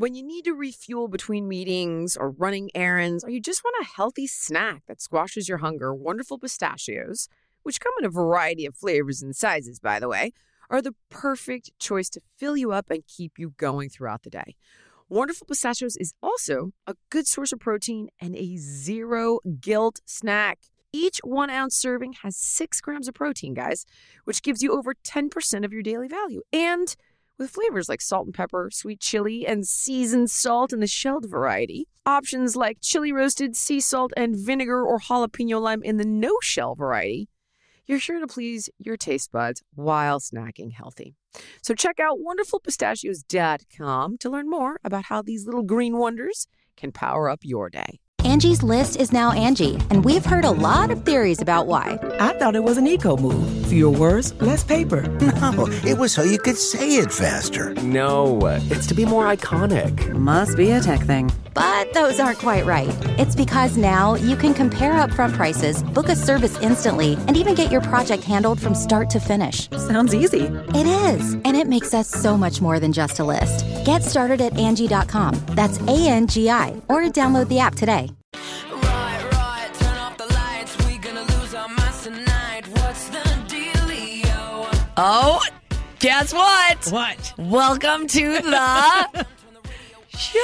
When you need to refuel between meetings or running errands, or you just want a healthy snack that squashes your hunger, Wonderful Pistachios, which come in a variety of flavors and sizes, by the way, are the perfect choice to fill you up and keep you going throughout the day. Wonderful Pistachios is also a good source of protein and a zero guilt snack. Each 1 ounce serving has 6 grams of protein, guys, which gives you over 10% of your daily value. And with flavors like salt and pepper, sweet chili, and seasoned salt in the shelled variety, options like chili roasted, sea salt, and vinegar or jalapeno lime in the no-shell variety, you're sure to please your taste buds while snacking healthy. So check out wonderfulpistachios.com to learn more about how these little green wonders can power up your day. Angie's List is now Angie, and we've heard a lot of theories about why. I thought it was an eco move. Fewer words, less paper. No, it was so you could say it faster. No, it's to be more iconic. Must be a tech thing. But those aren't quite right. It's because now you can compare upfront prices, book a service instantly, and even get your project handled from start to finish. Sounds easy. It is, and it makes us so much more than just a list. Get started at Angie.com. That's ANGI, or download the app today. Right, turn off the lights. We gonna lose our minds tonight. What's the dealio? Oh, guess what? What? Welcome to the show.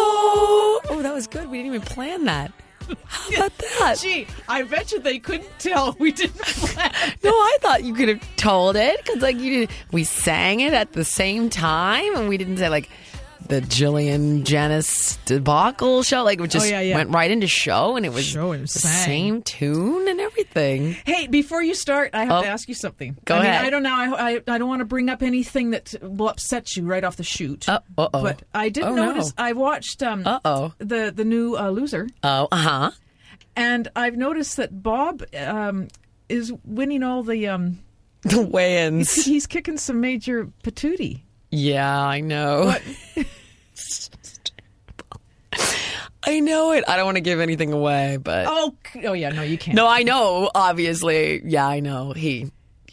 Oh, that was good. We didn't even plan that. How about that? Gee, I bet you they couldn't tell we didn't plan. No, I thought you could have told it because, like, you did. We sang it at the same time, and we didn't say like the Jillian Janice debacle show. Like, it just went right into show, and it was the same tune and everything. Hey, before you start, I have to ask you something. Go ahead. I don't know. I don't want to bring up anything that will upset you right off the shoot. But I did notice. No. I watched the new Loser. And I've noticed that Bob is winning all the weigh-ins. He's kicking some major patootie. Yeah, I know. What? I know it. I don't want to give anything away, but oh yeah, no, you can't. No, I know. Obviously, yeah, I know. He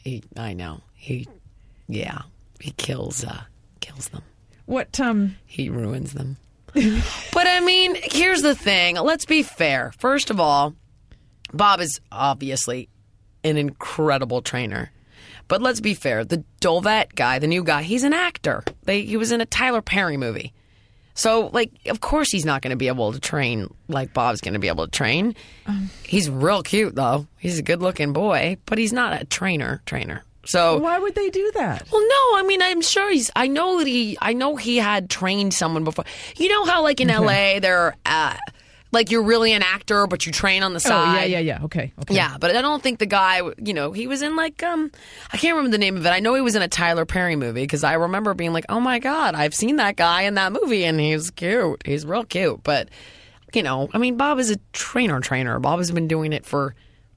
kills them. What? He ruins them. But I mean, here's the thing. Let's be fair. First of all, Bob is obviously an incredible trainer. But let's be fair. The Dolvet guy, the new guy, he's an actor. He was in a Tyler Perry movie. So, like, of course he's not going to be able to train like Bob's going to be able to train. He's real cute, though. He's a good-looking boy, but he's not a trainer. So why would they do that? Well, no, I mean, I'm sure I know he had trained someone before. You know how, like, in LA, they're like, you're really an actor, but you train on the side. Yeah. Okay. Yeah, but I don't think the guy, he was in, like, I can't remember the name of it. I know he was in a Tyler Perry movie because I remember being like, oh, my God, I've seen that guy in that movie, and he's cute. He's real cute. But, I mean, Bob is a trainer. Bob has been doing it for,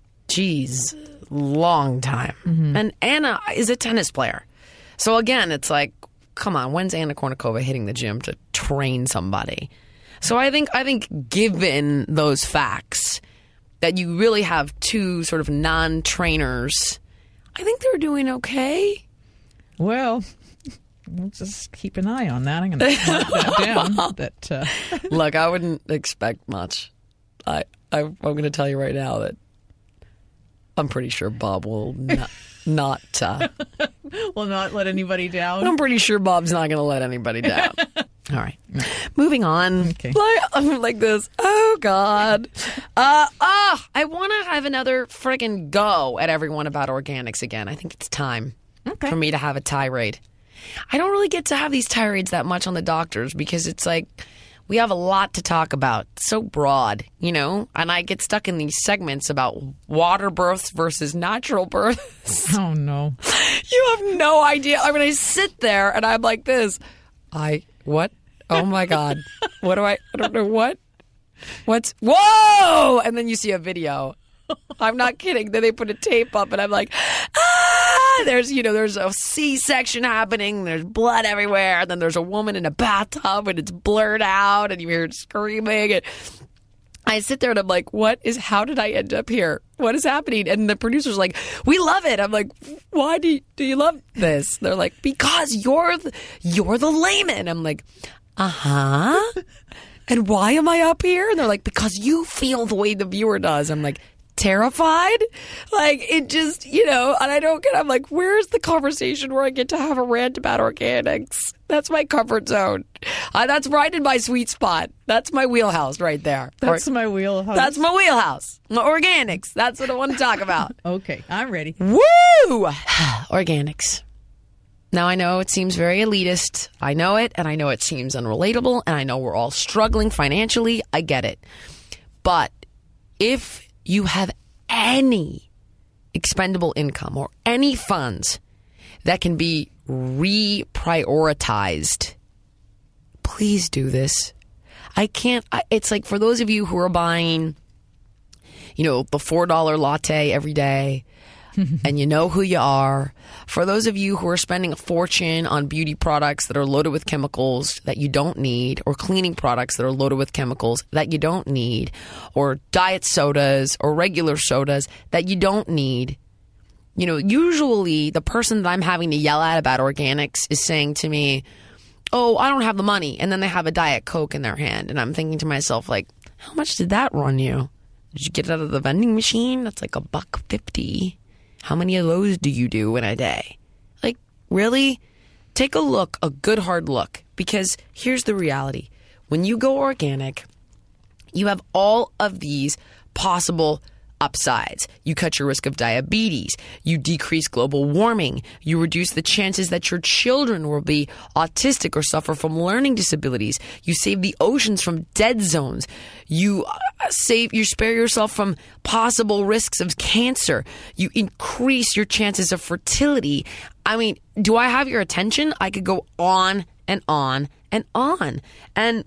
long time. Mm-hmm. And Anna is a tennis player. So, again, it's like, come on, when's Anna Kournikova hitting the gym to train somebody? So I think given those facts that you really have two sort of non-trainers, I think they're doing okay. Well, we'll just keep an eye on that. I'm going to mark that down. Look, I wouldn't expect much. I'm going to tell you right now that I'm pretty sure Bob will not will not let anybody down. I'm pretty sure Bob's not going to let anybody down. All right. Moving on. Okay. Like this. Oh, God. I want to have another friggin' go at everyone about organics again. I think it's time for me to have a tirade. I don't really get to have these tirades that much on the doctors because it's like we have a lot to talk about. It's so broad, and I get stuck in these segments about water births versus natural births. Oh, no. You have no idea. I mean, I sit there and I'm like this. What? Oh, my God. I don't know what. Whoa! And then you see a video. I'm not kidding. Then they put a tape up and I'm like, there's a C-section happening. There's blood everywhere. And then there's a woman in a bathtub and it's blurred out and you hear it screaming. And I sit there and I'm like, how did I end up here? What is happening? And the producer's like, we love it. I'm like, why do you love this? They're like, because you're the layman. I'm like, And why am I up here? And they're like, because you feel the way the viewer does. I'm like, terrified? Like, it just, and I don't get, I'm like, where's the conversation where I get to have a rant about organics? That's my comfort zone. That's right in my sweet spot. That's my wheelhouse right there. That's my wheelhouse. That's my wheelhouse. Organics. That's what I want to talk about. Okay, I'm ready. Woo! Organics. Now, I know it seems very elitist. I know it, and I know it seems unrelatable, and I know we're all struggling financially. I get it. But if you have any expendable income or any funds that can be reprioritized, please do this. It's like for those of you who are buying, the $4 latte every day, and you know who you are. For those of you who are spending a fortune on beauty products that are loaded with chemicals that you don't need, or cleaning products that are loaded with chemicals that you don't need, or diet sodas or regular sodas that you don't need. Usually the person that I'm having to yell at about organics is saying to me, oh, I don't have the money. And then they have a Diet Coke in their hand. And I'm thinking to myself, like, how much did that run you? Did you get it out of the vending machine? That's like $1.50. How many of those do you do in a day? Like, really? Take a look, a good hard look. Because here's the reality. When you go organic, you have all of these possible upsides. You cut your risk of diabetes. You decrease global warming. You reduce the chances that your children will be autistic or suffer from learning disabilities. You save the oceans from dead zones. You spare yourself from possible risks of cancer. You increase your chances of fertility. I mean, do I have your attention? I could go on and on and on. And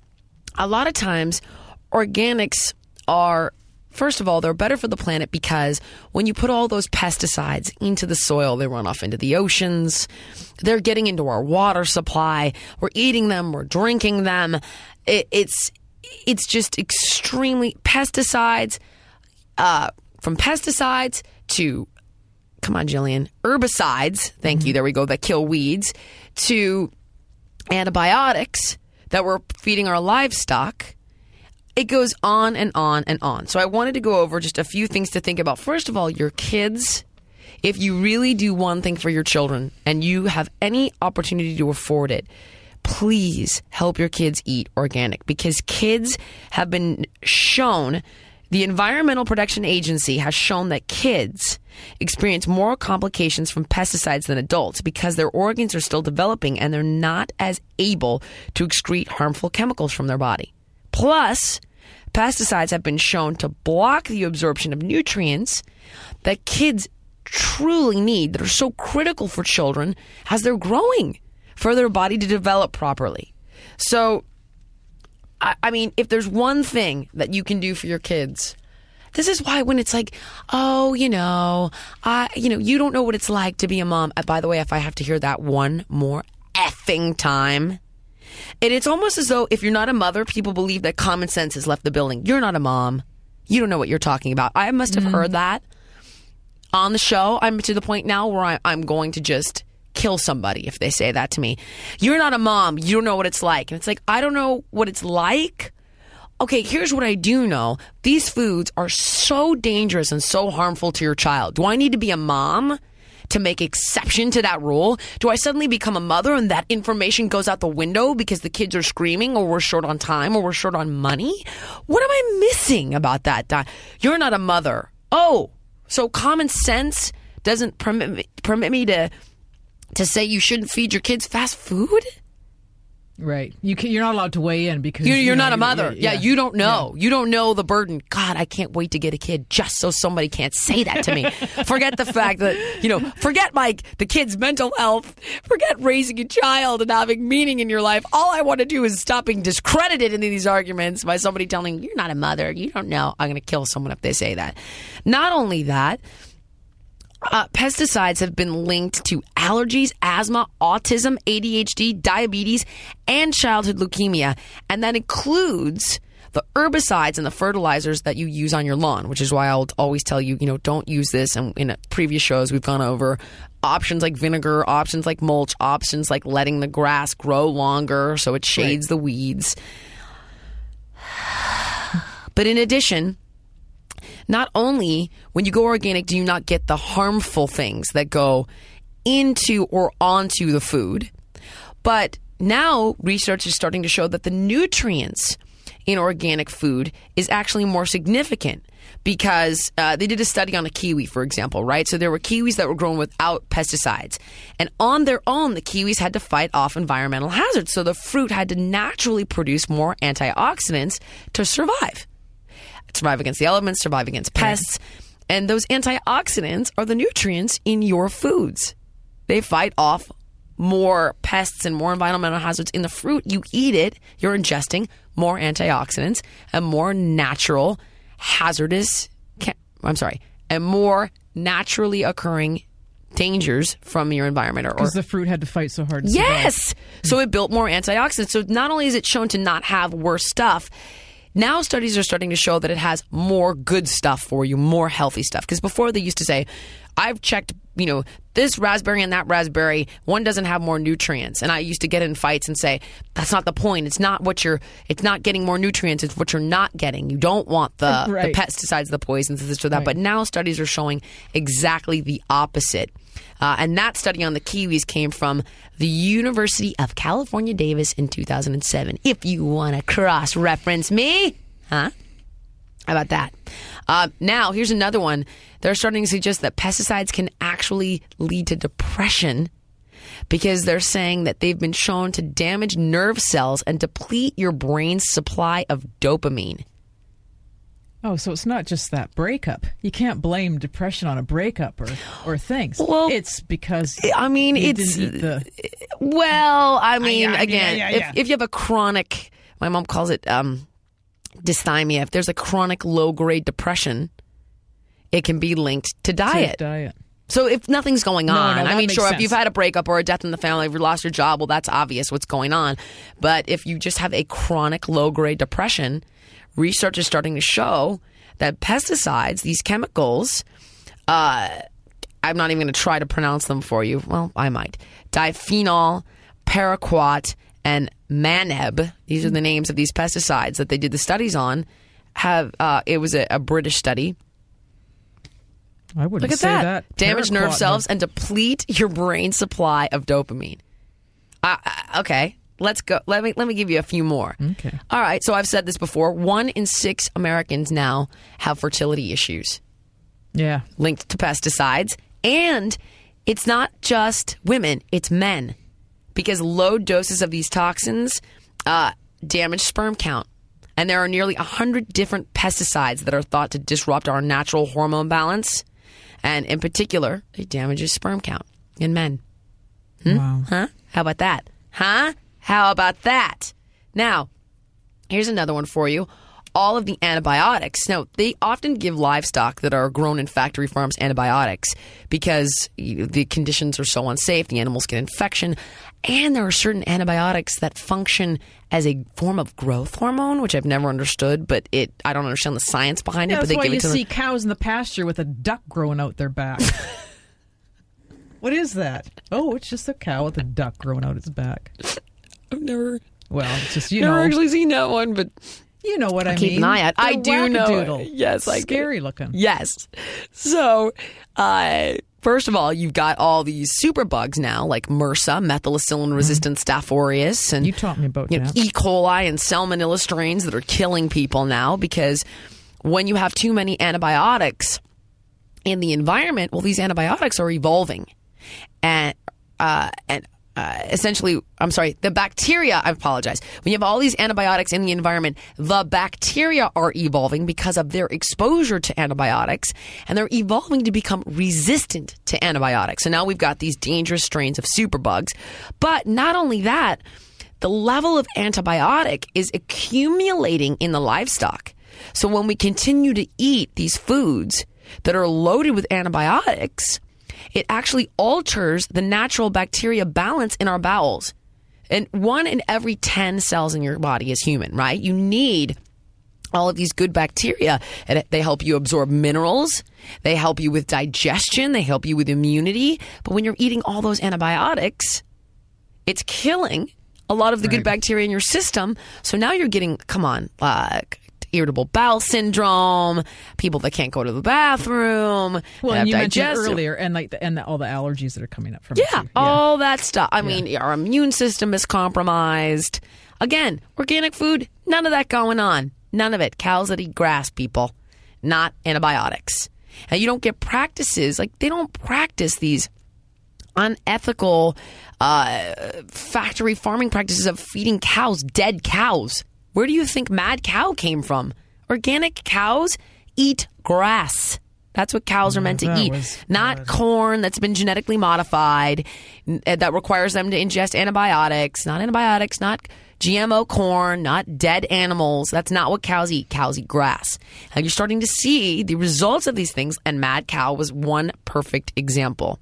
a lot of times, organics are, first of all, they're better for the planet because when you put all those pesticides into the soil, they run off into the oceans. They're getting into our water supply. We're eating them. We're drinking them. It's just extremely pesticides. From pesticides to, come on, Jillian, herbicides. Thank you. There we go. That kill weeds. To antibiotics that we're feeding our livestock. It goes on and on and on. So I wanted to go over just a few things to think about. First of all, your kids. If you really do one thing for your children and you have any opportunity to afford it, please help your kids eat organic, because kids have been shown, the Environmental Protection Agency has shown that kids experience more complications from pesticides than adults because their organs are still developing and they're not as able to excrete harmful chemicals from their body. Plus, pesticides have been shown to block the absorption of nutrients that kids truly need, that are so critical for children as they're growing, for their body to develop properly. So, I mean, if there's one thing that you can do for your kids, this is why when it's like, oh, you don't know what it's like to be a mom. By the way, if I have to hear that one more effing time, and it's almost as though if you're not a mother, people believe that common sense has left the building. You're not a mom. You don't know what you're talking about. I must have heard that on the show. I'm to the point now where I'm going to just kill somebody if they say that to me. You're not a mom. You don't know what it's like. And it's like, I don't know what it's like. Okay, here's what I do know. These foods are so dangerous and so harmful to your child. Do I need to be a mom to make exception to that rule? Do I suddenly become a mother and that information goes out the window because the kids are screaming, or we're short on time, or we're short on money? What am I missing about that? You're not a mother. Oh, so common sense doesn't permit me to say you shouldn't feed your kids fast food? Right. You're not allowed to weigh in because you're not a mother. Yeah, you don't know. Yeah. You don't know the burden. God, I can't wait to get a kid just so somebody can't say that to me. Forget the fact that, forget the kid's mental health. Forget raising a child and having meaning in your life. All I want to do is stop being discredited in these arguments by somebody telling you're not a mother. You don't know. I'm going to kill someone if they say that. Not only that, pesticides have been linked to allergies, asthma, autism, ADHD, diabetes, and childhood leukemia. And that includes the herbicides and the fertilizers that you use on your lawn, which is why I'll always tell you, don't use this. And in previous shows, we've gone over options like vinegar, options like mulch, options like letting the grass grow longer so it shades the weeds. But in addition, not only when you go organic do you not get the harmful things that go into or onto the food, but now research is starting to show that the nutrients in organic food is actually more significant because they did a study on a kiwi, for example, right? So there were kiwis that were grown without pesticides. And on their own, the kiwis had to fight off environmental hazards. So the fruit had to naturally produce more antioxidants to survive. Survive against the elements, survive against pests. And those antioxidants are the nutrients in your foods. They fight off more pests and more environmental hazards in the fruit. You eat it, you're ingesting more antioxidants and more natural and more naturally occurring dangers from your environment. Because the fruit had to fight so hard to survive. So it built more antioxidants. So not only is it shown to not have worse stuff, now studies are starting to show that it has more good stuff for you, more healthy stuff. Because before they used to say, I've checked, this raspberry and that raspberry, one doesn't have more nutrients. And I used to get in fights and say, that's not the point. It's not getting more nutrients. It's what you're not getting. You don't want the pesticides, the poisons, this or that. Right. But now studies are showing exactly the opposite. And that study on the kiwis came from the University of California, Davis in 2007. If you want to cross-reference me, huh? How about that? Now, here's another one. They're starting to suggest that pesticides can actually lead to depression because they're saying that they've been shown to damage nerve cells and deplete your brain's supply of dopamine. Oh, so it's not just that breakup. You can't blame depression on a breakup or things. Well, it's because didn't eat the... Well, if you have a chronic, my mom calls it dysthymia. If there's a chronic low-grade depression, it can be linked to diet. So if nothing's going on, if you've had a breakup or a death in the family, if you lost your job, well, that's obvious what's going on. But if you just have a chronic low-grade depression, research is starting to show that pesticides, these chemicals, I'm not even going to try to pronounce them for you. Well, I might. Diphenol, paraquat, and maneb, these are the names of these pesticides that they did the studies on, it was a British study. I wouldn't say that. Damage nerve cells and deplete your brain supply of dopamine. Okay. Let's go. Let me give you a few more. Okay. All right. So I've said this before. 1 in 6 Americans now have fertility issues. Yeah. Linked to pesticides. And it's not just women, it's men. Because low doses of these toxins damage sperm count. And there are nearly 100 different pesticides that are thought to disrupt our natural hormone balance. And in particular, it damages sperm count in men. Wow. Huh? How about that? Huh? How about that? Now, here's another one for you. All of the antibiotics. Now, they often give livestock that are grown in factory farms antibiotics because the conditions are so unsafe. The animals get infection. And there are certain antibiotics that function as a form of growth hormone, which I've never understood, but I don't understand the science behind it. That's but they why give you it to see cows in the pasture with a duck growing out their back. What is that? Oh, it's just a cow with a duck growing out its back. I've never... Well, it's just, never actually seen that one, but... You know what I mean. Keep an eye out. I do know. Yes, scary looking. Yes. So, first of all, you've got all these superbugs now, like MRSA, methicillin-resistant Staph aureus, and you taught me about that. E. coli and Salmonella strains that are killing people now because when you have too many antibiotics in the environment, well, these antibiotics are evolving, and essentially, the bacteria, I apologize. When you have all these antibiotics in the environment, the bacteria are evolving because of their exposure to antibiotics, and they're evolving to become resistant to antibiotics. So now we've got these dangerous strains of superbugs. But not only that, the level of antibiotic is accumulating in the livestock. So when we continue to eat these foods that are loaded with antibiotics, it actually alters the natural bacteria balance in our bowels. And 1 in every 10 cells in your body is human, right? You need all of these good bacteria, and they help you absorb minerals. They help you with digestion. They help you with immunity. But when you're eating all those antibiotics, it's killing a lot of the good bacteria in your system. So now you're getting, irritable bowel syndrome, people that can't go to the bathroom. Well, and you mentioned earlier, and all the allergies that are coming up from it too. All that stuff. I mean, our immune system is compromised. Again, organic food, none of that going on. None of it. Cows that eat grass, people, not antibiotics. And you don't get practices, like they don't practice these unethical factory farming practices of feeding cows, dead cows. Where do you think mad cow came from? Organic cows eat grass. That's what cows are meant to eat. Not corn that's been genetically modified, that requires them to ingest antibiotics. Not antibiotics, not GMO corn, not dead animals. That's not what cows eat. Cows eat grass. And you're starting to see the results of these things, and mad cow was one perfect example.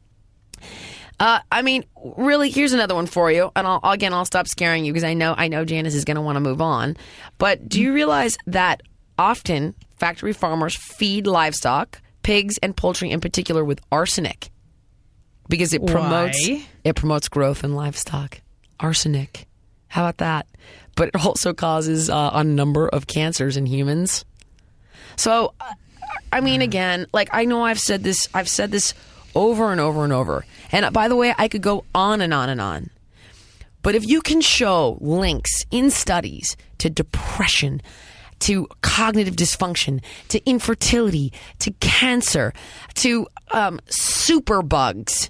Really, here's another one for you, and I'll stop scaring you because I know Janice is going to want to move on. But do you realize that often factory farmers feed livestock, pigs and poultry in particular, with arsenic because it promotes growth in livestock? Arsenic, how about that? But it also causes a number of cancers in humans. So, again, I know I've said this over and over and over. And by the way, I could go on and on and on. But if you can show links in studies to depression, to cognitive dysfunction, to infertility, to cancer, to superbugs,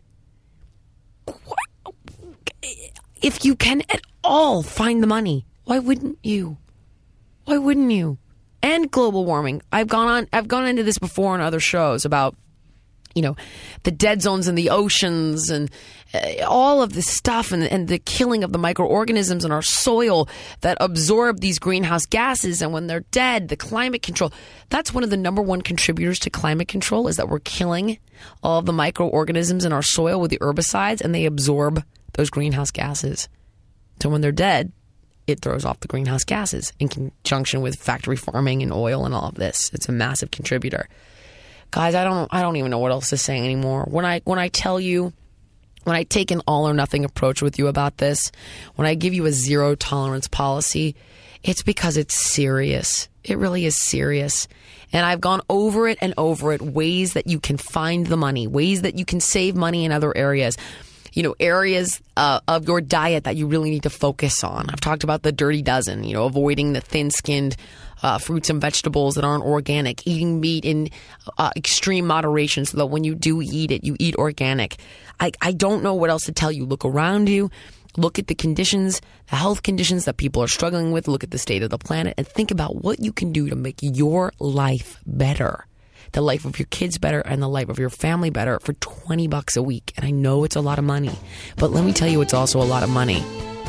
if you can at all find the money, why wouldn't you? Why wouldn't you? And global warming. I've gone into this before on other shows about the dead zones in the oceans and all of this stuff and the killing of the microorganisms in our soil that absorb these greenhouse gases. And when they're dead, the climate control. That's one of the number one contributors to climate control, is that we're killing all of the microorganisms in our soil with the herbicides, and they absorb those greenhouse gases. So when they're dead, it throws off the greenhouse gases in conjunction with factory farming and oil and all of this. It's a massive contributor. Guys, I don't even know what else to say anymore. When I tell you, when I take an all or nothing approach with you about this, when I give you a zero tolerance policy, it's because it's serious. It really is serious. And I've gone over it and over it, ways that you can find the money, ways that you can save money in other areas. Areas of your diet that you really need to focus on. I've talked about the dirty dozen, avoiding the thin-skinned fruits and vegetables that aren't organic, eating meat in extreme moderation so that when you do eat it, you eat organic. I don't know what else to tell you. Look around you. Look at the conditions, the health conditions that people are struggling with. Look at the state of the planet and think about what you can do to make your life better. The life of your kids better and the life of your family better for $20 a week. And I know it's a lot of money, but let me tell you, it's also a lot of money.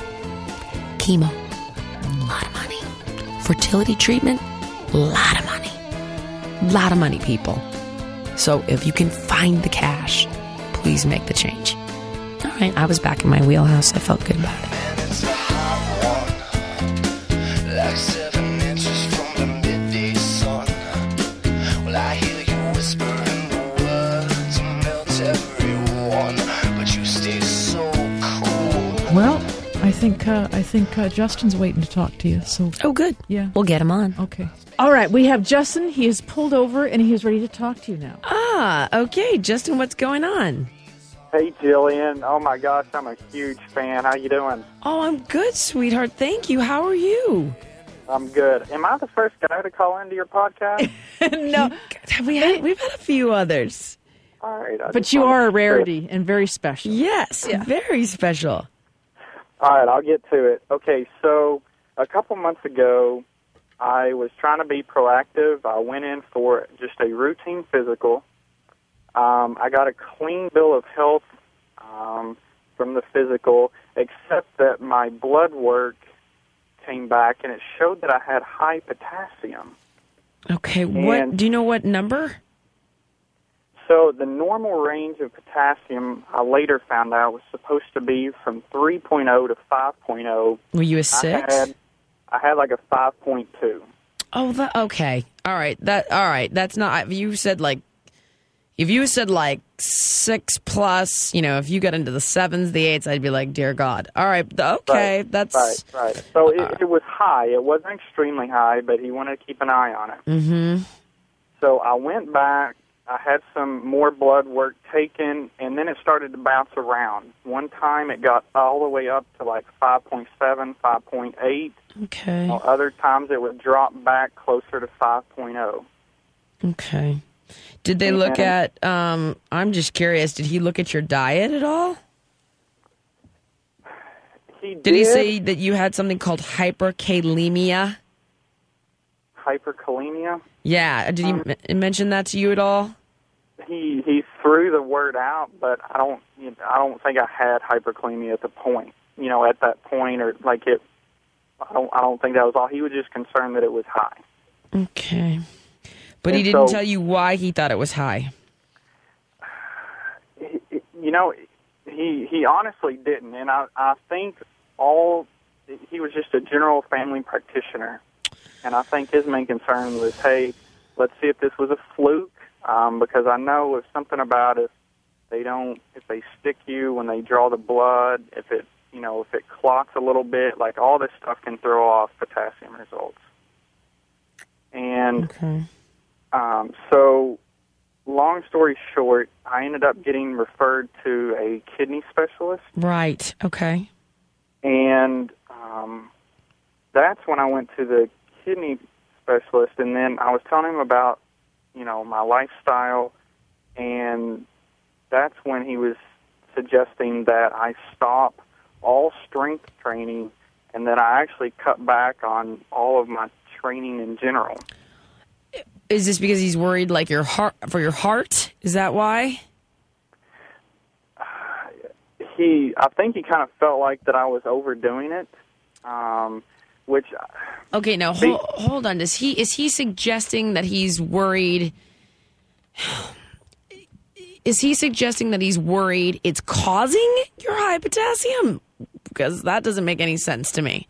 Chemo, a lot of money. Fertility treatment, a lot of money. A lot of money, people. So if you can find the cash, please make the change. All right, I was back in my wheelhouse. I felt good about it. And it's a hot one, like 7 inches from the midday sun. Well, I hear you whispering the words and melt everyone, but you stay so cool. Well, I think Justin's waiting to talk to you. So good. Yeah, we'll get him on. Okay. All right, we have Justin. He is pulled over and he is ready to talk to you now. Okay, Justin, what's going on? Hey, Jillian. Oh, my gosh, I'm a huge fan. How you doing? Oh, I'm good, sweetheart. Thank you. How are you? I'm good. Am I the first guy to call into your podcast? No. We've had a few others. All right. But you are a rarity and very special. Yes, very special. All right, I'll get to it. Okay, so a couple months ago, I was trying to be proactive. I went in for just a routine physical. I got a clean bill of health from the physical, except that my blood work came back, and it showed that I had high potassium. Okay, do you know what number? So the normal range of potassium, I later found out, was supposed to be from 3.0 to 5.0. Were you a 6? I had like a 5.2. Oh, okay. All right. That's not. If you said like 6 plus, if you got into the 7s, the 8s, I'd be like, dear God. All right. Okay. That's right. So it was high. It wasn't extremely high, but he wanted to keep an eye on it. Mm-hmm. So I went back. I had some more blood work taken, and then it started to bounce around. One time it got all the way up to like 5.7, 5.8. Okay. Other times it would drop back closer to 5.0. Okay. Did they look at, I'm just curious, did he look at your diet at all? He did. Did he say that you had something called hyperkalemia? Hyperkalemia? Yeah. Did he mention that to you at all? He threw the word out, but I don't think I had hyperkalemia at the point. At that point, or like it. I don't think that was all. He was just concerned that it was high. Okay. But he didn't tell you why he thought it was high. He honestly didn't, and I think he was just a general family practitioner, and I think his main concern was, hey, let's see if this was a fluke, because I know if something about if they stick you when they draw the blood, if it clots a little bit, like all this stuff can throw off potassium results. And okay. So, long story short, I ended up getting referred to a kidney specialist. Right. Okay. And that's when I went to the kidney specialist, and then I was telling him about, my lifestyle, and that's when he was suggesting that I stop all strength training and that I actually cut back on all of my training in general. Is this because he's worried, like, for your heart? Is that why? I think he kind of felt like that I was overdoing it, which. Okay, now hold on. Is he suggesting that he's worried? Is he suggesting that he's worried it's causing your high potassium? Because that doesn't make any sense to me.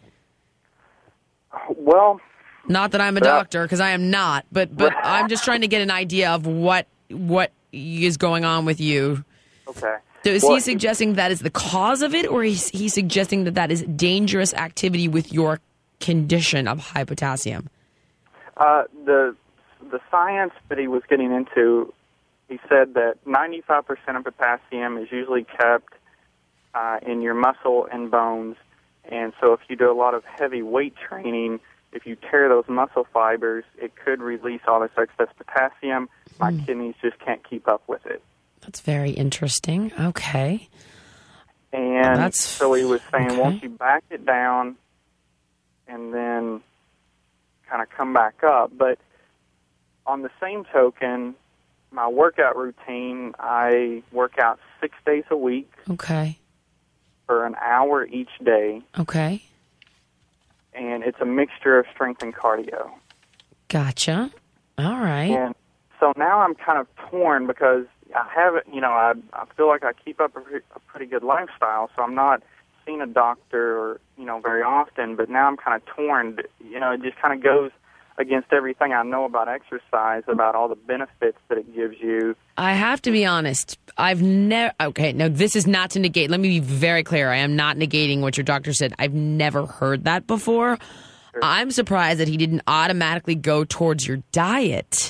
Well. Not that I'm a doctor, because I am not, but I'm just trying to get an idea of what is going on with you. Okay. So is he suggesting that is the cause of it, or is he suggesting that is dangerous activity with your condition of high potassium? The science that he was getting into, he said that 95% of potassium is usually kept in your muscle and bones, and so if you do a lot of heavy weight training, if you tear those muscle fibers, it could release all this excess potassium. My kidneys just can't keep up with it. That's very interesting. Okay. And so he was saying, won't you back it down and then kind of come back up? But on the same token, my workout routine, I work out 6 days a week. Okay. For an hour each day. Okay. And it's a mixture of strength and cardio. Gotcha. All right. And so now I'm kind of torn because I haven't, I feel like I keep up a pretty good lifestyle, so I'm not seeing a doctor very often, but now I'm kind of torn. It just kind of goes against everything I know about exercise, about all the benefits that it gives you. I have to be honest. I've never... Okay, no, this is not to negate. Let me be very clear. I am not negating what your doctor said. I've never heard that before. Sure. I'm surprised that he didn't automatically go towards your diet.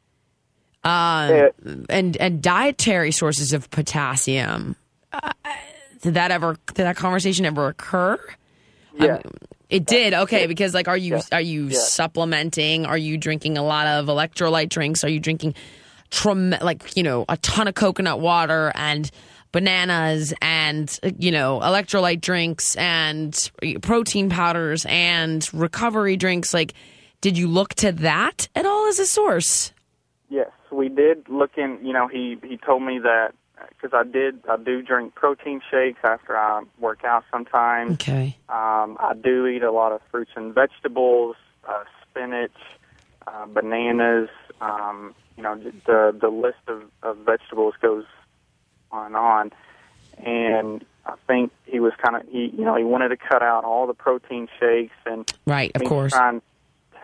And dietary sources of potassium. Did that conversation ever occur? Yeah. It did. Okay, because are you supplementing? Are you drinking a lot of electrolyte drinks? Are you drinking a ton of coconut water and bananas and electrolyte drinks and protein powders and recovery drinks? Did you look to that at all as a source? Yes, we did look in. He told me that because I do drink protein shakes after I work out sometimes. Okay. I do eat a lot of fruits and vegetables, spinach, bananas. The list of vegetables goes on. And I think he was he wanted to cut out all the protein shakes and right, of course, try and eat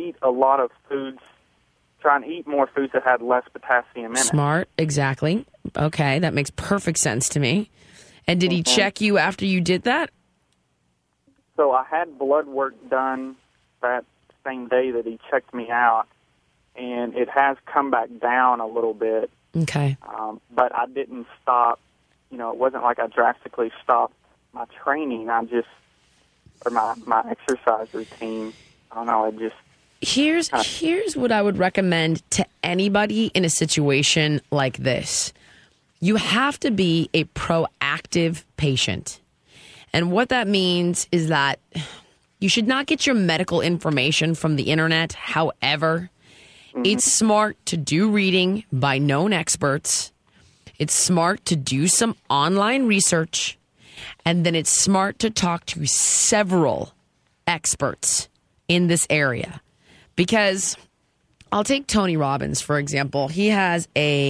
eat a lot of foods, try and eat more foods that had less potassium in it. Smart, exactly. Okay, that makes perfect sense to me. And did he check you after you did that? So I had blood work done that same day that he checked me out, and it has come back down a little bit. Okay. But I didn't stop. You know, it wasn't like I drastically stopped my training. Or my exercise routine. I don't know, Here's what I would recommend to anybody in a situation like this. You have to be a proactive patient. And what that means is that you should not get your medical information from the internet. However, it's smart to do reading by known experts. It's smart to do some online research. And then it's smart to talk to several experts in this area. Because I'll take Tony Robbins, for example. He has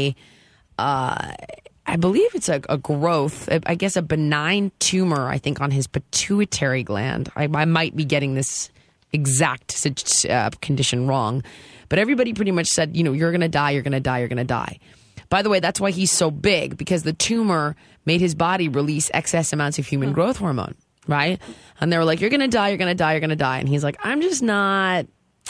I believe it's a growth, I guess a benign tumor, I think, on his pituitary gland. I might be getting this exact condition wrong. But everybody pretty much said, you're going to die, you're going to die, you're going to die. By the way, that's why he's so big, because the tumor made his body release excess amounts of human growth hormone, right? And they were like, you're going to die, you're going to die, you're going to die. And he's like, I'm just not,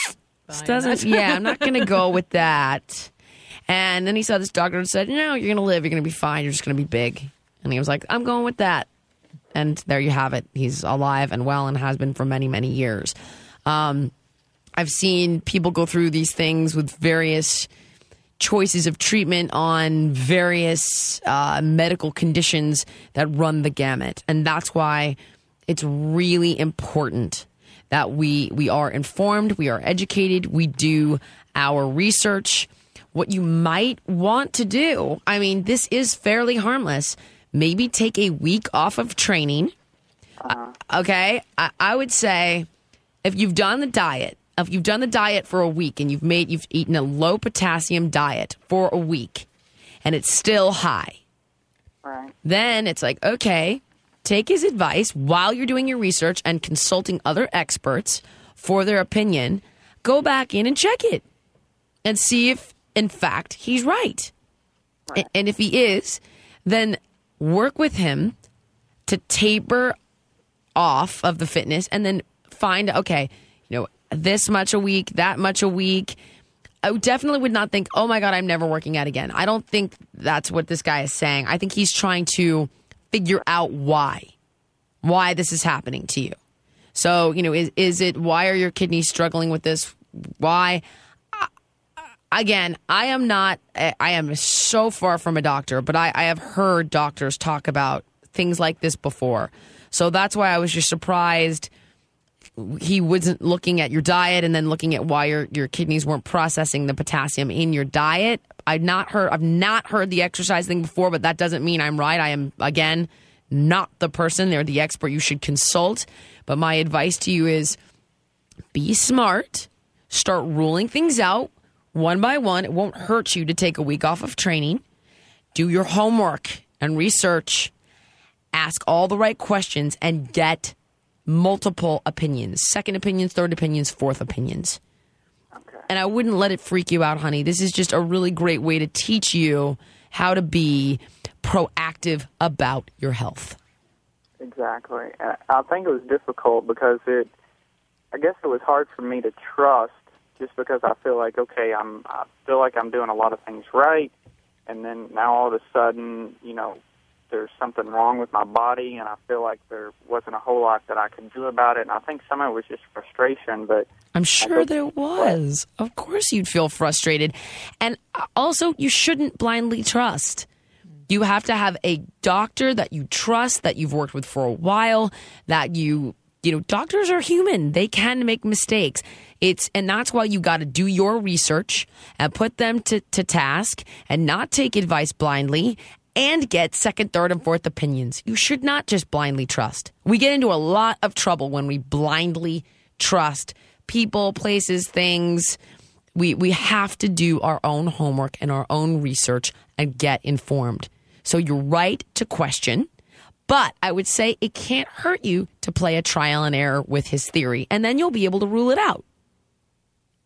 I'm not going to go with that. And then he saw this doctor and said, no, you're going to live, you're going to be fine, you're just going to be big. And he was like, I'm going with that. And there you have it. He's alive and well and has been for many, many years. I've seen people go through these things with various choices of treatment on various medical conditions that run the gamut. And that's why it's really important that we are informed, we are educated, we do our research. What you might want to do, I mean, this is fairly harmless. Maybe take a week off of training. Okay? I would say if you've done the diet, for a week and you've eaten a low potassium diet for a week and it's still high, right, then it's like, okay, take his advice while you're doing your research and consulting other experts for their opinion. Go back in and check it and see if, in fact, he's right. And if he is, then work with him to taper off of the fitness and then find, okay, this much a week, that much a week. I definitely would not think, oh my God, I'm never working out again. I don't think that's what this guy is saying. I think he's trying to figure out why this is happening to you. So, is it, why are your kidneys struggling with this? Why? Again, I am so far from a doctor, but I have heard doctors talk about things like this before. So that's why I was just surprised he wasn't looking at your diet and then looking at why your kidneys weren't processing the potassium in your diet. I've not heard the exercise thing before, but that doesn't mean I'm right. I am, again, not the person. They're the expert you should consult. But my advice to you is be smart. Start ruling things out one by one. It won't hurt you to take a week off of training. Do your homework and research. Ask all the right questions and get multiple opinions. Second opinions, third opinions, fourth opinions. Okay. And I wouldn't let it freak you out, honey. This is just a really great way to teach you how to be proactive about your health. Exactly. And I think it was difficult because I guess it was hard for me to trust just because I feel like, okay, I feel like I'm doing a lot of things right, and then now all of a sudden, there's something wrong with my body, and I feel like there wasn't a whole lot that I could do about it. And I think some of it was just frustration, but I'm sure there was. Of course you'd feel frustrated. And also, you shouldn't blindly trust. You have to have a doctor that you trust, that you've worked with for a while, that doctors are human. They can make mistakes. And that's why you got to do your research and put them to task and not take advice blindly and get second, third, and fourth opinions. You should not just blindly trust. We get into a lot of trouble when we blindly trust people, places, things. We have to do our own homework and our own research and get informed. So you're right to question, but I would say it can't hurt you to play a trial and error with his theory, and then you'll be able to rule it out.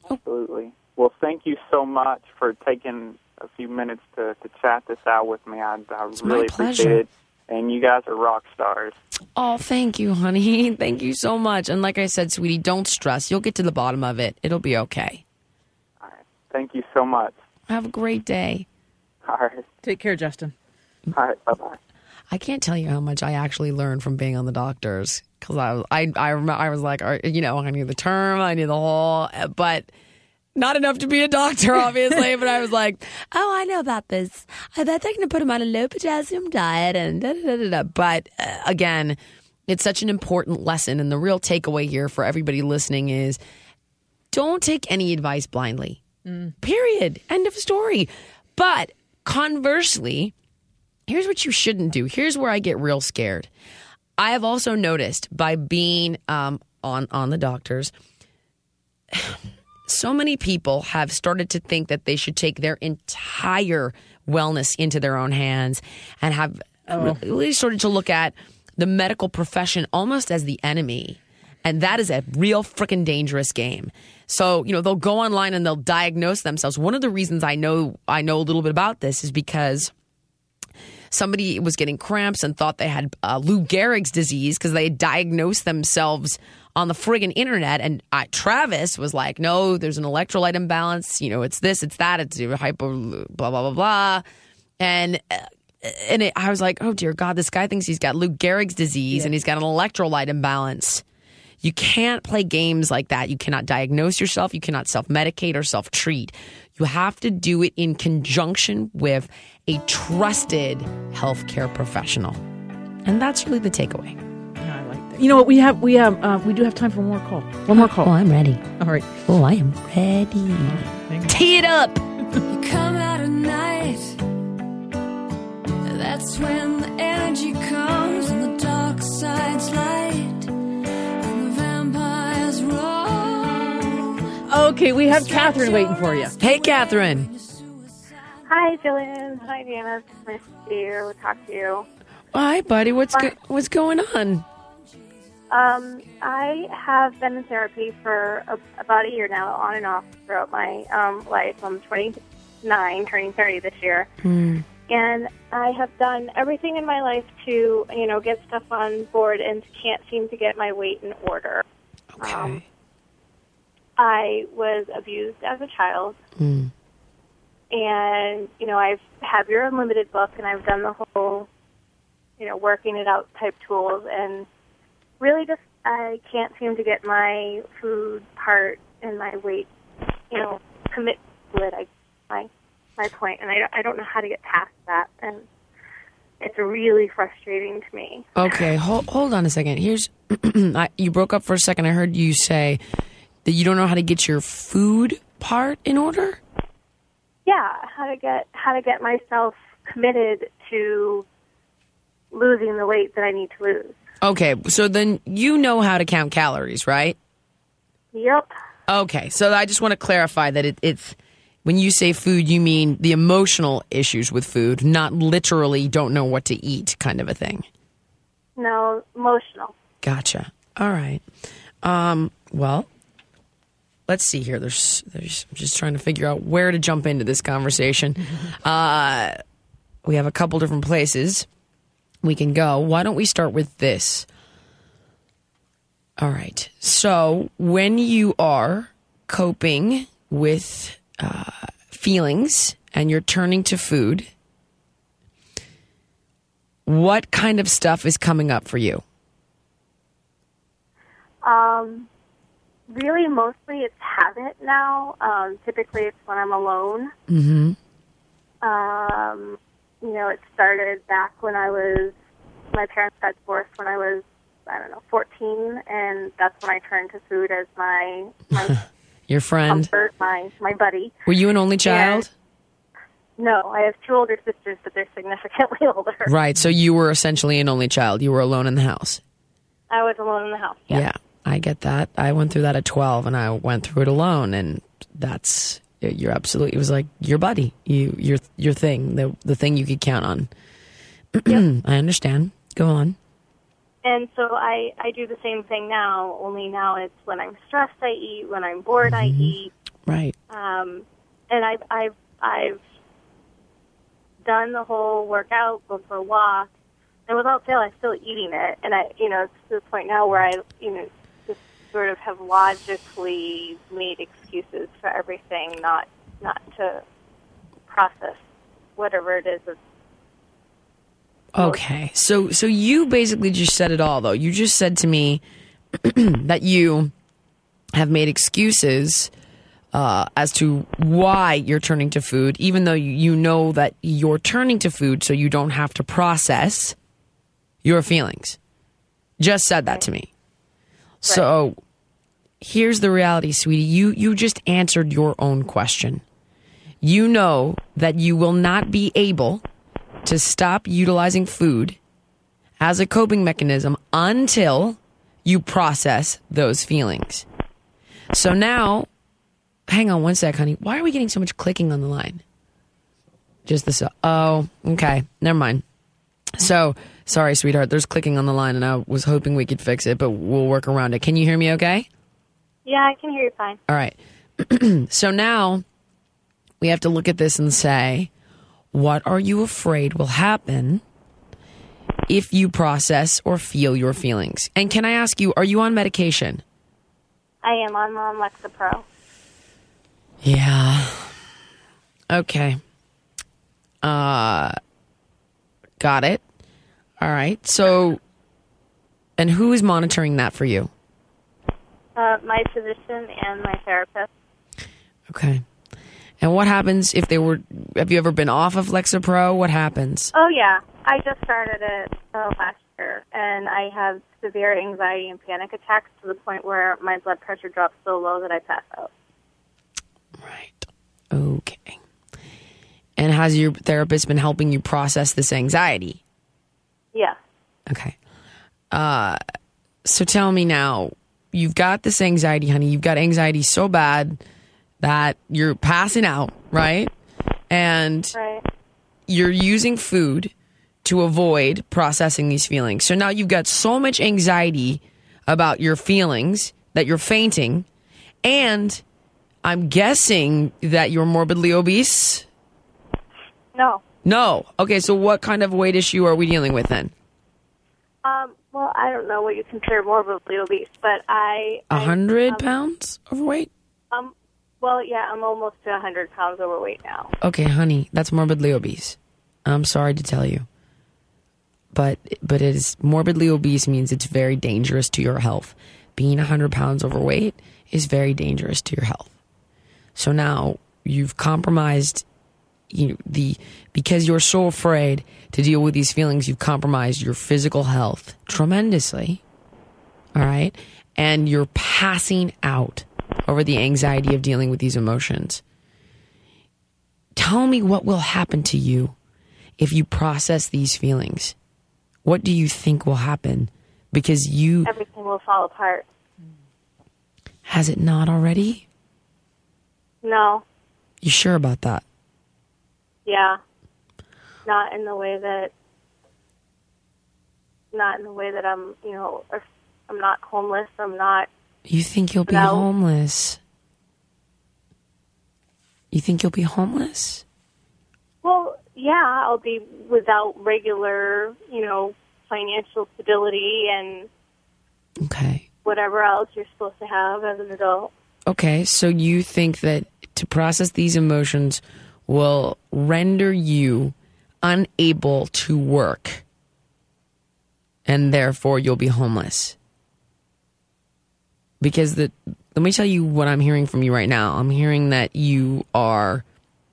Absolutely. Well, thank you so much for taking a few minutes to chat this out with me. I really appreciate it. And you guys are rock stars. Oh, thank you, honey. Thank you so much. And like I said, sweetie, don't stress. You'll get to the bottom of it. It'll be okay. All right. Thank you so much. Have a great day. All right. Take care, Justin. All right. Bye-bye. I can't tell you how much I actually learned from being on the doctors, because I was like, I knew the term, I knew the whole, but not enough to be a doctor, obviously. But I was like, oh, I know about this. I bet they're going to put him on a low potassium diet and da da da da. But again, it's such an important lesson, and the real takeaway here for everybody listening is, don't take any advice blindly. Period. End of story. But conversely, here's what you shouldn't do. Here's where I get real scared. I have also noticed by being on the doctors, so many people have started to think that they should take their entire wellness into their own hands and have really started to look at the medical profession almost as the enemy. And that is a real freaking dangerous game. So, they'll go online and they'll diagnose themselves. One of the reasons I know a little bit about this is because somebody was getting cramps and thought they had Lou Gehrig's disease because they had diagnosed themselves on the friggin' internet. And Travis was like, no, there's an electrolyte imbalance. It's this, it's that, it's hypo, blah, blah, blah, blah. And I was like, oh, dear God, this guy thinks he's got Lou Gehrig's disease and he's got an electrolyte imbalance. You can't play games like that. You cannot diagnose yourself. You cannot self-medicate or self-treat. You have to do it in conjunction with a trusted healthcare professional. And that's really the takeaway. I like that. You know what? We do have time for one more call. One more call. Oh, I'm ready. All right. Oh, I am ready. Tee it up. You come out at night. That's when the energy comes and the dark side's light. Okay, we have Catherine waiting for you. Hey, Catherine. Hi, Jillian. Hi, Janice. Nice to see you. We'll talk to you. Hi, buddy. What's going on? I have been in therapy for about a year now, on and off throughout my life. I'm 29, turning 30 this year. And I have done everything in my life to, get stuff on board and can't seem to get my weight in order. Okay. I was abused as a child, and, I've had your Unlimited book, and I've done the whole, working it out type tools, and really just I can't seem to get my food part and my weight, commit to it, my point, and I don't know how to get past that, and it's really frustrating to me. Okay, hold on a second. Here's, you broke up for a second. I heard you say that you don't know how to get your food part in order? Yeah, how to get myself committed to losing the weight that I need to lose. Okay, so then you know how to count calories, right? Yep. Okay, so I just want to clarify that it's when you say food, you mean the emotional issues with food, not literally don't know what to eat kind of a thing. No, emotional. Gotcha. All right. Well, let's see here. There's I'm just trying to figure out where to jump into this conversation. We have a couple different places we can go. Why don't we start with this? All right. So when you are coping with feelings and you're turning to food, what kind of stuff is coming up for you? Really, mostly it's habit now. Typically, it's when I'm alone. Mm-hmm. It started back when my parents got divorced when I was, 14, and that's when I turned to food as my your friend, comfort, my buddy. Were you an only child? And, no, I have two older sisters, but they're significantly older. Right, so you were essentially an only child. You were alone in the house. I was alone in the house. Yeah, I get that. I went through that at 12, and I went through it alone, and you're absolutely, it was like your buddy, your thing, the thing you could count on. Yep. I understand. Go on. And so I do the same thing now, only now it's when I'm stressed I eat, when I'm bored I eat. Right. And I've done the whole workout, go for a walk, and without fail, I'm still eating it. And it's to the point now where I, just sort of have logically made excuses for everything, not to process whatever it is. Okay, so you basically just said it all, though. You just said to me that you have made excuses as to why you're turning to food, even though you know that you're turning to food so you don't have to process your feelings. Just said that to me. Right. So here's the reality, sweetie. You just answered your own question. You know that you will not be able to stop utilizing food as a coping mechanism until you process those feelings. So now, hang on one sec, honey. Why are we getting so much clicking on the line? Just this. Oh, okay. Never mind. So, sorry, sweetheart. There's clicking on the line, and I was hoping we could fix it, but we'll work around it. Can you hear me okay? Yeah, I can hear you fine. All right. So now we have to look at this and say, what are you afraid will happen if you process or feel your feelings? And can I ask you, are you on medication? I am on Lexapro. Yeah. Okay. Got it. All right. So, and who is monitoring that for you? My physician and my therapist. Okay. And what happens if have you ever been off of Lexapro? What happens? Oh, yeah. I just started it last year, and I have severe anxiety and panic attacks to the point where my blood pressure drops so low that I pass out. Right. Okay. And has your therapist been helping you process this anxiety? Yeah. Okay. So tell me now, you've got this anxiety, honey. You've got anxiety so bad that you're passing out, right? And you're using food to avoid processing these feelings. So now you've got so much anxiety about your feelings that you're fainting. And I'm guessing that you're morbidly obese? No. No. Okay, so what kind of weight issue are we dealing with then? Well, I don't know what you consider morbidly obese, but 100 pounds overweight? Well, yeah, I'm almost to 100 pounds overweight now. Okay, honey, that's morbidly obese. I'm sorry to tell you. But it is morbidly obese means it's very dangerous to your health. Being 100 pounds overweight is very dangerous to your health. So now you've compromised because you're so afraid to deal with these feelings, you've compromised your physical health tremendously. All right? And you're passing out over the anxiety of dealing with these emotions. Tell me what will happen to you if you process these feelings. What do you think will happen? Because everything will fall apart. Has it not already? No. You sure about that? Yeah. Not in the way that I'm, I'm not homeless. I'm not. You think you'll be homeless? You think you'll be homeless? Well, yeah, I'll be without regular, financial stability and whatever else you're supposed to have as an adult. Okay, so you think that to process these emotions will render you unable to work, and therefore you'll be homeless. Because let me tell you what I'm hearing from you right now. I'm hearing that you are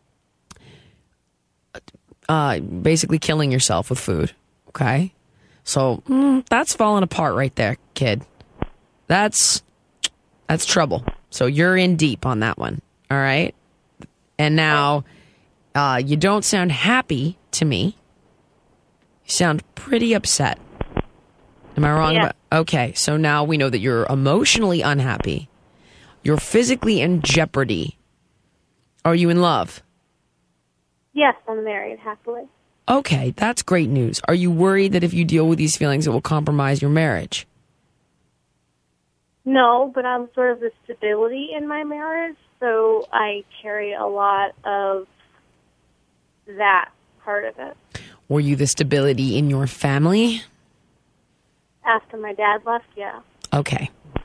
basically killing yourself with food, okay? So that's falling apart right there, kid. That's trouble. So you're in deep on that one, all right? And now you don't sound happy to me. You sound pretty upset. Am I wrong? Yeah. Okay, so now we know that you're emotionally unhappy. You're physically in jeopardy. Are you in love? Yes, I'm married happily. Okay, that's great news. Are you worried that if you deal with these feelings, it will compromise your marriage? No, but I'm sort of the stability in my marriage, so I carry a lot of that part of it. Were you the stability in your family? After my dad left, yeah. Okay.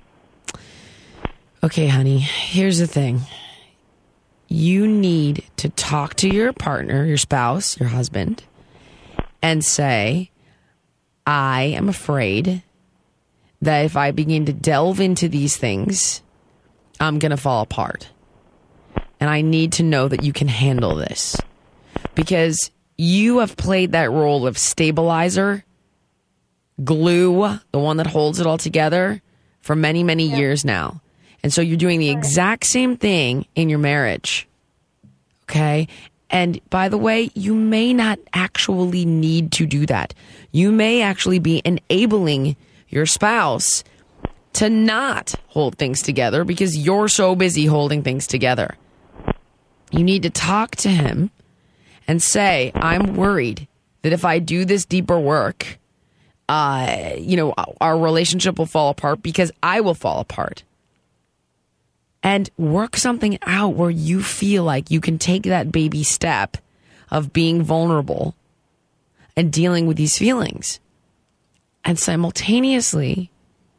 Okay, honey, here's the thing. You need to talk to your partner, your spouse, your husband, and say, I am afraid that if I begin to delve into these things, I'm going to fall apart. And I need to know that you can handle this. Because you have played that role of stabilizer, glue, the one that holds it all together, for many, many years now. And so you're doing the exact same thing in your marriage. Okay? And by the way, you may not actually need to do that. You may actually be enabling your spouse to not hold things together because you're so busy holding things together. You need to talk to him and say, I'm worried that if I do this deeper work, our relationship will fall apart because I will fall apart. And work something out where you feel like you can take that baby step of being vulnerable and dealing with these feelings. And simultaneously,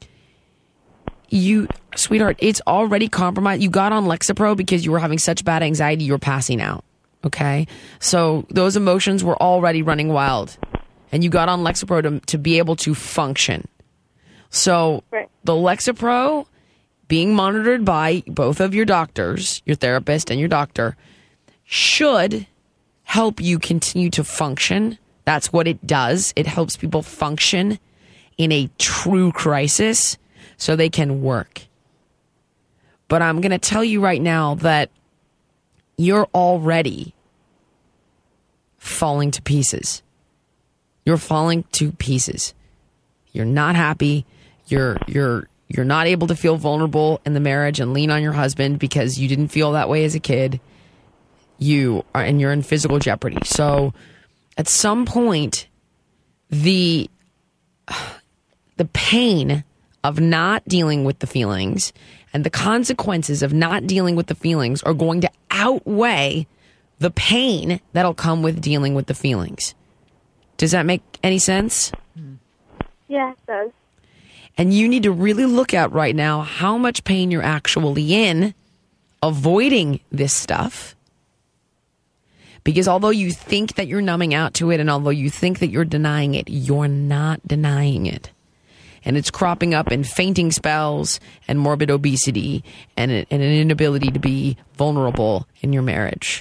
sweetheart, it's already compromised. You got on Lexapro because you were having such bad anxiety, you were passing out. Okay? So those emotions were already running wild. And you got on Lexapro to be able to function. So the Lexapro, being monitored by both of your doctors, your therapist and your doctor, should help you continue to function. That's what it does. It helps people function in a true crisis so they can work. But I'm going to tell you right now that you're already falling to pieces. You're falling to pieces. You're not happy. You're not able to feel vulnerable in the marriage and lean on your husband because you didn't feel that way as a kid. You're in physical jeopardy. So at some point, the pain of not dealing with the feelings and the consequences of not dealing with the feelings are going to outweigh the pain that'll come with dealing with the feelings. Does that make any sense? Yeah, it does. And you need to really look at right now how much pain you're actually in avoiding this stuff. Because although you think that you're numbing out to it and although you think that you're denying it, you're not denying it. And it's cropping up in fainting spells and morbid obesity and an inability to be vulnerable in your marriage.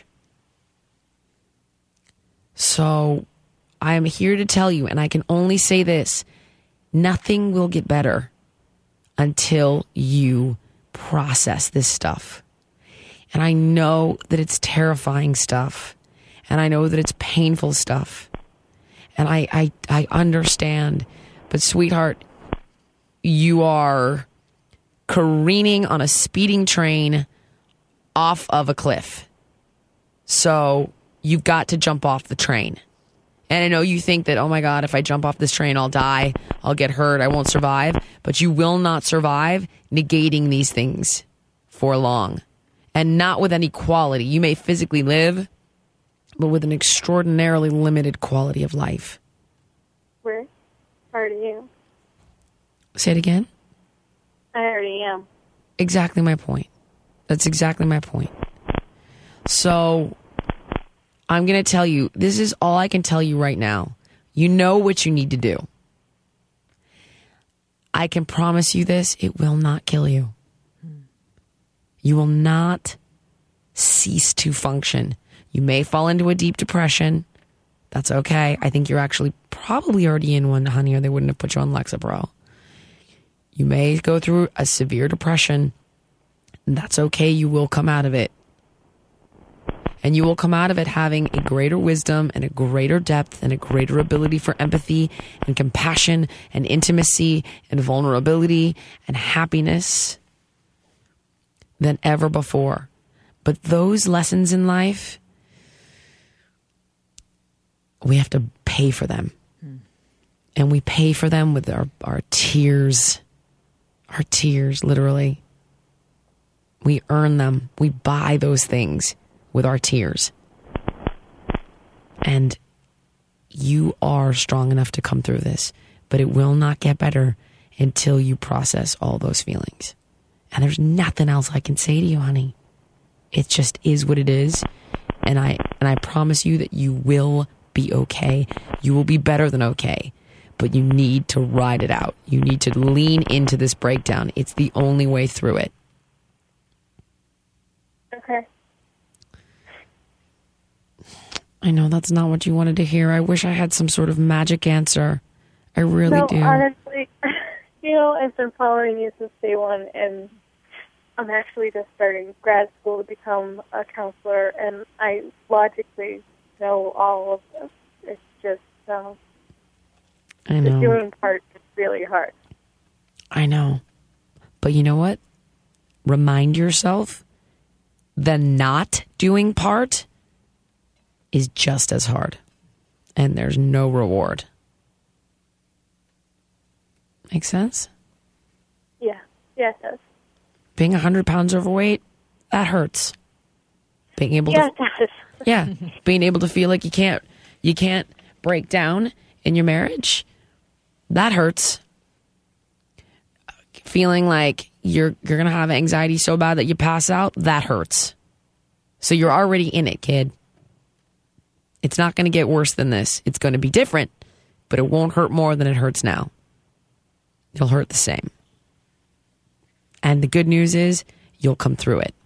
So I am here to tell you, and I can only say this, nothing will get better until you process this stuff. And I know that it's terrifying stuff. And I know that it's painful stuff. And I understand. But sweetheart, you are careening on a speeding train off of a cliff. So you've got to jump off the train. And I know you think that, oh my God, if I jump off this train, I'll die, I'll get hurt, I won't survive. But you will not survive negating these things for long. And not with any quality. You may physically live, but with an extraordinarily limited quality of life. Where? Already am. Say it again? I already am. Exactly my point. That's exactly my point. So I'm going to tell you, this is all I can tell you right now. You know what you need to do. I can promise you this, it will not kill you. You will not cease to function. You may fall into a deep depression. That's okay. I think you're actually probably already in one, honey, or they wouldn't have put you on Lexapro. You may go through a severe depression. And that's okay. You will come out of it. And you will come out of it having a greater wisdom and a greater depth and a greater ability for empathy and compassion and intimacy and vulnerability and happiness than ever before. But those lessons in life, we have to pay for them. And we pay for them with our tears, our Our tears, literally. We earn them. We buy those things with our tears. And you are strong enough to come through this, but it will not get better until you process all those feelings. And there's nothing else I can say to you, honey. It just is what it is. And I promise you that you will be okay. You will be better than okay. But you need to ride it out. You need to lean into this breakdown. It's the only way through it. Okay. I know that's not what you wanted to hear. I wish I had some sort of magic answer. I really do. Honestly, I've been following you since day one, and I'm actually just starting grad school to become a counselor, and I logically know all of this. It's just I know. The doing part is really hard. I know. But you know what? Remind yourself the not doing part is just as hard. And there's no reward. Make sense? Yeah. Yeah, it does. Being 100 pounds overweight, that hurts. Being able to, it does. yeah, being able to feel like you can't break down in your marriage, that hurts. Feeling like you're going to have anxiety so bad that you pass out, that hurts. So you're already in it, kid. It's not going to get worse than this. It's going to be different, but it won't hurt more than it hurts now. It'll hurt the same. And the good news is you'll come through it.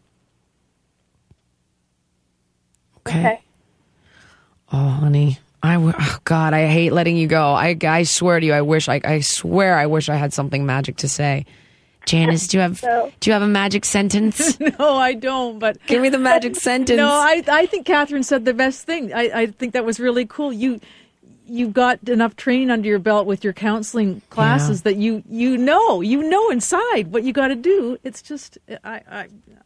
Okay. Oh, honey. God, I hate letting you go. I swear to you, I swear I wish I had something magic to say. Janice, do you have a magic sentence? No, I don't, but give me the magic sentence. No, I think Catherine said the best thing. I think that was really cool. You've got enough training under your belt with your counseling classes that you know inside what you got to do. It's just I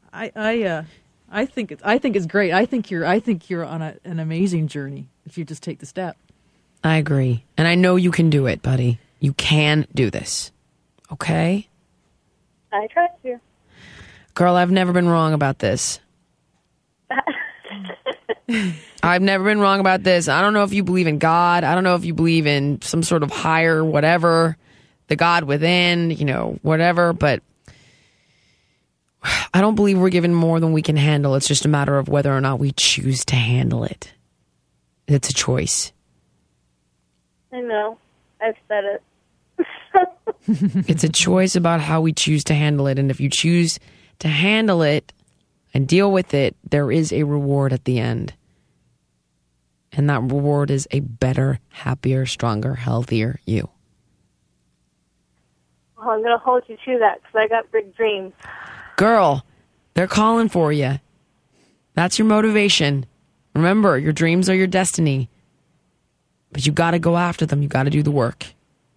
think it's great. I think you're on an amazing journey if you just take the step. I agree. And I know you can do it, buddy. You can do this. Okay? I trust you. Girl, I've never been wrong about this. I've never been wrong about this. I don't know if you believe in God. I don't know if you believe in some sort of higher whatever, the God within, whatever, but I don't believe we're given more than we can handle. It's just a matter of whether or not we choose to handle it. It's a choice. I know. I've said it. It's a choice about how we choose to handle it. And if you choose to handle it and deal with it, there is a reward at the end. And that reward is a better, happier, stronger, healthier you. Well, I'm going to hold you to that because I got big dreams. Girl, they're calling for you. That's your motivation. Remember, your dreams are your destiny. But you got to go after them. You got to do the work.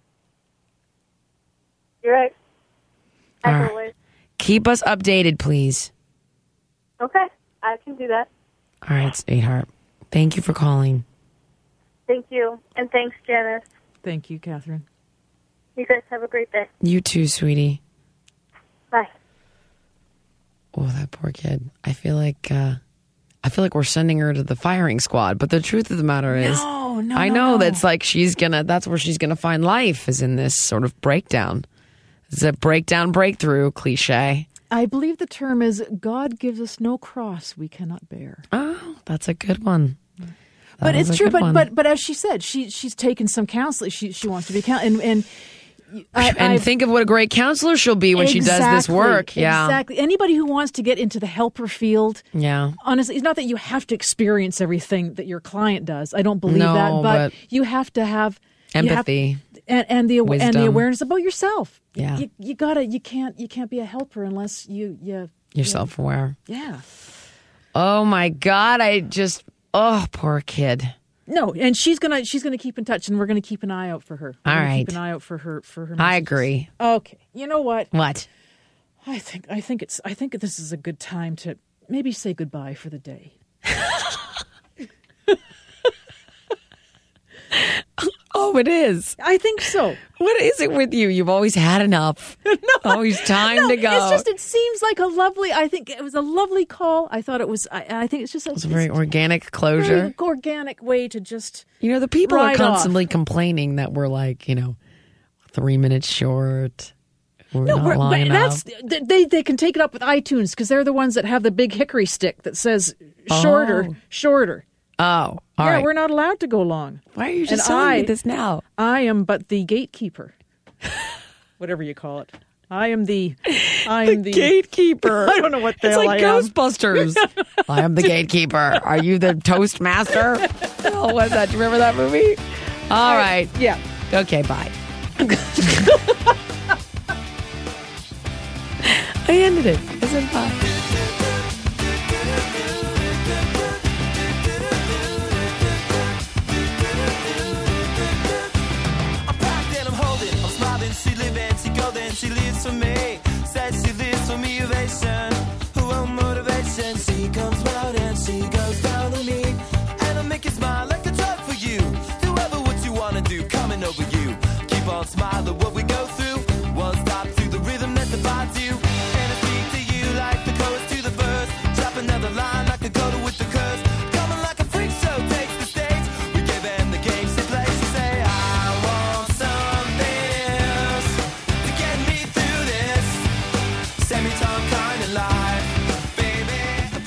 You're right. As All right. always. Keep us updated, please. Okay, I can do that. All right, sweetheart. Thank you for calling. Thank you. And thanks, Janice. Thank you, Catherine. You guys have a great day. You too, sweetie. Bye. Oh, that poor kid. I feel like we're sending her to the firing squad. But the truth of the matter is, I know that's like that's where she's gonna find life, is in this sort of breakdown. It's a breakdown breakthrough cliche. I believe the term is God gives us no cross we cannot bear. Oh, that's a good one. But it's true. But as she said, she's taken some counseling. She wants to be counseled, and think of what a great counselor she'll be when she does this work. Yeah, exactly. Anybody who wants to get into the helper field, yeah. Honestly, it's not that you have to experience everything that your client does. I don't believe that, but you have to have empathy and the awareness about yourself. Yeah, you can't be a helper unless you're self-aware. Yeah. Oh my God! Poor kid. No, and she's gonna keep in touch, and we're gonna keep an eye out for her. All right, keep an eye out for her. Messages. I agree. Okay, you know what? What? I think this is a good time to maybe say goodbye for the day. Oh, it is. I think so. What is it with you? You've always had enough. Always time to go. It's just, it seems like I think it was a lovely call. I thought it was, I think it's just it's a very organic closure. Very organic way to just the people are constantly complaining that we're 3 minutes short. We're not long enough. They can take it up with iTunes because they're the ones that have the big hickory stick that says shorter. Oh, all right. We're not allowed to go long. Why are you just telling me this now? I am but the gatekeeper. Whatever you call it. I am the gatekeeper. I don't know what the hell I am. It's like Ghostbusters. I am the gatekeeper. Are you the Toastmaster? Oh, what's that? Do you remember that movie? All right. Yeah. Okay, bye. I ended it. I said bye. She lives for me, says she lives for me, ovation. Who won't motivation? She comes round and she goes down on me. And I'll make you smile like a drug for you. Do ever what you wanna do, coming over you. Keep on smiling what we go through. One stop to the rhythm that divides you. And I speak to you like the chorus to the verse. Drop another line like a coda with the curse. Coming like a freak show takes the stage. We give them the game she plays. She say, I want something else to get me through this semi-tongue kind of life. Baby,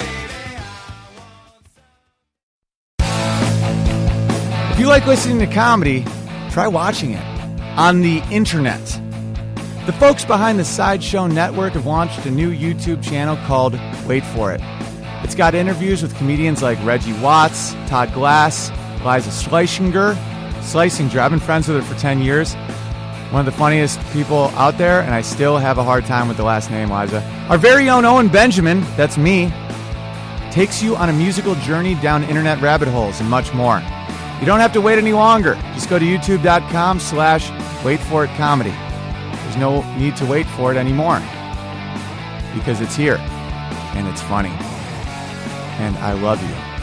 If you like listening to comedy, try watching it on the internet. The folks behind the Sideshow Network have launched a new YouTube channel called Wait For It. It's got interviews with comedians like Reggie Watts, Todd Glass, Liza Schlesinger. I've been friends with her for 10 years. One of the funniest people out there, and I still have a hard time with the last name, Liza. Our very own Owen Benjamin, that's me, takes you on a musical journey down internet rabbit holes and much more. You don't have to wait any longer. Just go to youtube.com/waitforitcomedy. There's no need to wait for it anymore because it's here and it's funny. And I love you.